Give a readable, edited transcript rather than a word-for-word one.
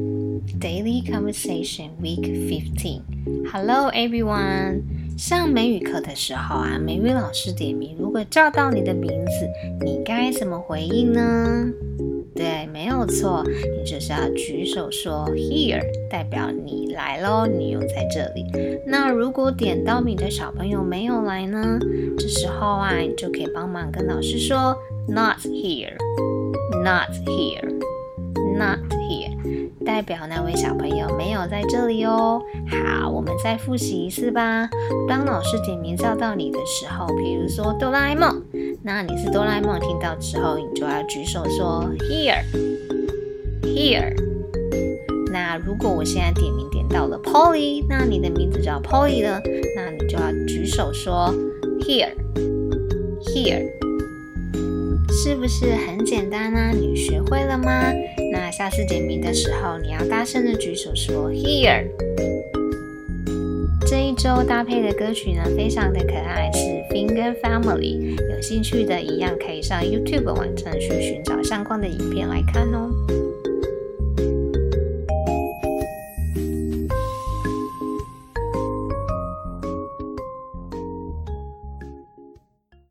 Daily Conversation Week 15 Hello everyone! 上美语课的时候啊，美语老师点名，如果叫到你的名字，你该怎么回应呢？对，没有错，你就是要举手说 Here， 代表你来咯，你有在这里。那如果点到名的小朋友没有来呢？这时候啊，你就可以帮忙跟老师说 Not here, not here, not here， 代表那位小朋友没有在这里哦。好，我们再复习一次吧。当老师点名叫到你的时候，比如说哆啦 A 梦，那你是哆啦 A 梦，听到之后你就要举手说 Here, here。那如果我现在点名点到了 Polly， 那你的名字叫 Polly 了，那你就要举手说 Here, here。是不是很简单啊？你学会了吗？那下次点名的时候，你要大声的举手说 Here。这一周搭配的歌曲呢，非常的可爱，是 Finger Family。有兴趣的一样可以上 YouTube 网站去寻找相关的影片来看哦。